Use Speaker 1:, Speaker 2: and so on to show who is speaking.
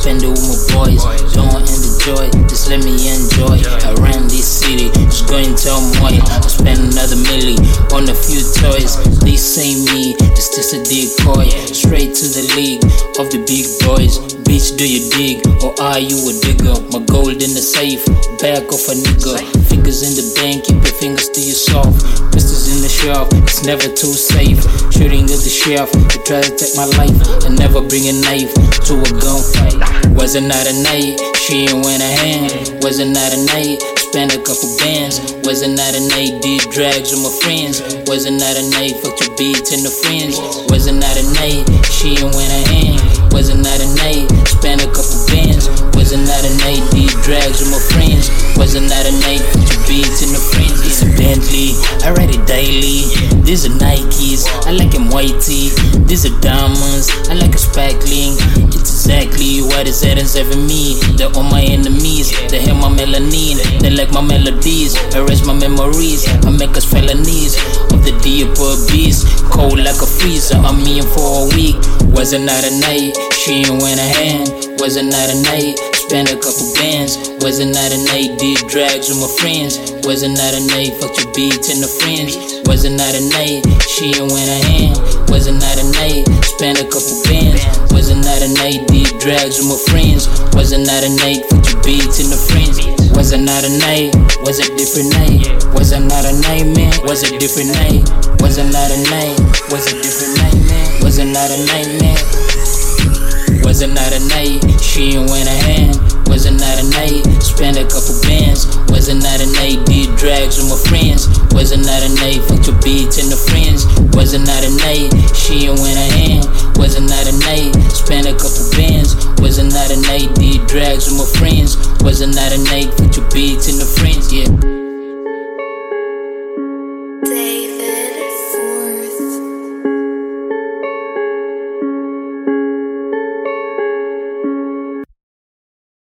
Speaker 1: spend it with my boys. Don't end the joy, just let me enjoy. I ran this city, just go and tell Moy. I spend another milli on a few toys. This ain't me, just a decoy. Straight to the league of the big boys. Bitch, do you dig, or are you a digger? My gold in the safe, back of a nigga. Fingers in the bank, keep your fingers to yourself. Pistols in the shelf, it's never too safe. Shooting at the shelf, you try to take my life. And never bring a knife to a gunfight. Was it not a night? She ain't went a hand. Was it not a night? Spent a couple bands. Was it not a night? Did drags with my friends. Was it not a night? Fucked your beats and the friends. Was it not a night? She ain't went a hand. Was it not a night? Spent a couple bands. Was it not a night? Did drags with my friends. Was it not a night? Fucked your beats and the friends. It's a Bentley, I ride it daily. These are Nikes, I like them whitey. These are diamonds, I like a sparkling. It's exactly what is that and seven me. They're all my enemies, they hear my melanin. They like my melodies, erase my memories. I make us felonies of the deeper beast. Cold like a freezer, I'm in for a week. Was it not a night? She ain't went a hand. Was it not a night? Spent a couple bands. Was it not a night? Did drags with my friends. Was it not a night? Fucked your beats and the friends. Was it not a night? She ain't went a hand. Was it not a night? Spent a couple bands. Was it not a night? Did drags with my friends. Was it not a night? Fucked your beats and the friends. Was it not a night? Was it different night? Was it not a night, man? Was it different night? Was it not a night? Was it different night, man? Was it not a night, man? Was it not a night? She ain't went a hand. Was it not a night? Spent a couple bands. Was it not a night? Did drags with my friends. Was it not a night? Fucked your beats and the friends. Was it not a night? She ain't went a hand. Was it not a night? Spent a couple bands. Was it not a night? Did drags with my friends. Was it not a night? Fucked your beats and the friends, yeah.